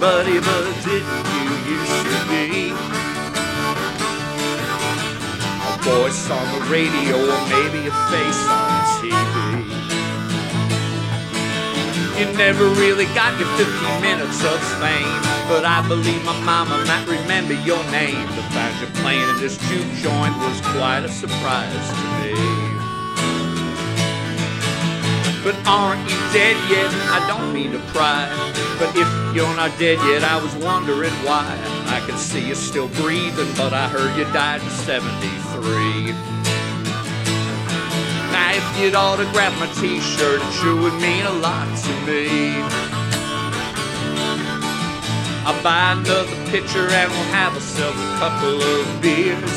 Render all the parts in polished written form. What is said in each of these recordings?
buddy, but didn't you used to be a voice on the radio or maybe a face on TV? You never really got your 15 minutes of fame, but I believe my mama might remember your name. To find you playing in this juke joint was quite a surprise to me. But aren't you dead yet? I don't mean to pry, but if you're not dead yet, I was wondering why. I can see you still breathing, but I heard you died in '73. Now if you'd autograph my t-shirt, it sure would mean a lot to me. I'll buy another pitcher and we'll have ourselves a couple of beers.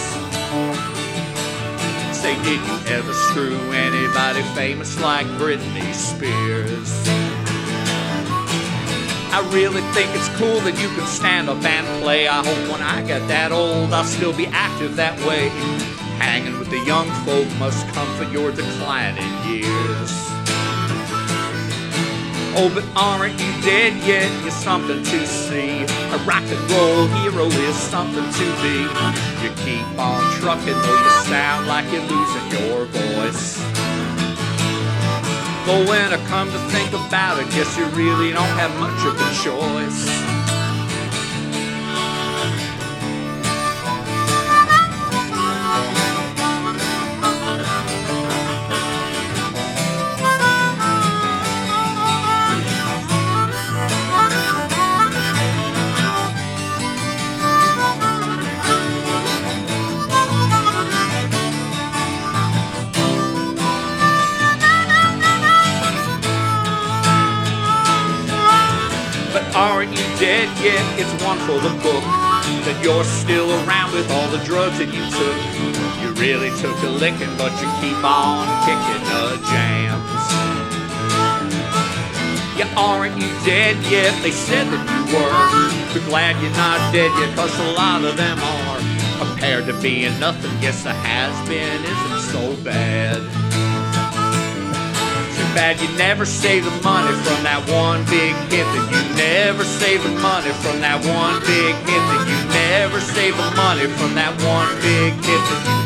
Say, did you ever screw anybody famous like Britney Spears? I really think it's cool that you can stand up and play. I hope when I get that old, I'll still be active that way. Hanging with the young folk must comfort your declining years. Oh, but aren't you dead yet? You're something to see. A rock and roll hero is something to be. You keep on trucking though you sound like you're losing your voice. But when I come to think about it, guess you really don't have much of a choice. Aren't you dead yet? It's one for the book that you're still around with all the drugs that you took. You really took a licking, but you keep on kicking the jams. Yeah, aren't you dead yet? They said that you were. But glad you're not dead yet, cause a lot of them are. Compared to being nothing, guess a has-been isn't so bad. Bad you never saved the money from that one big hit. That you never saved the money from that one big hit. That you never saved the money from that one big hit. That you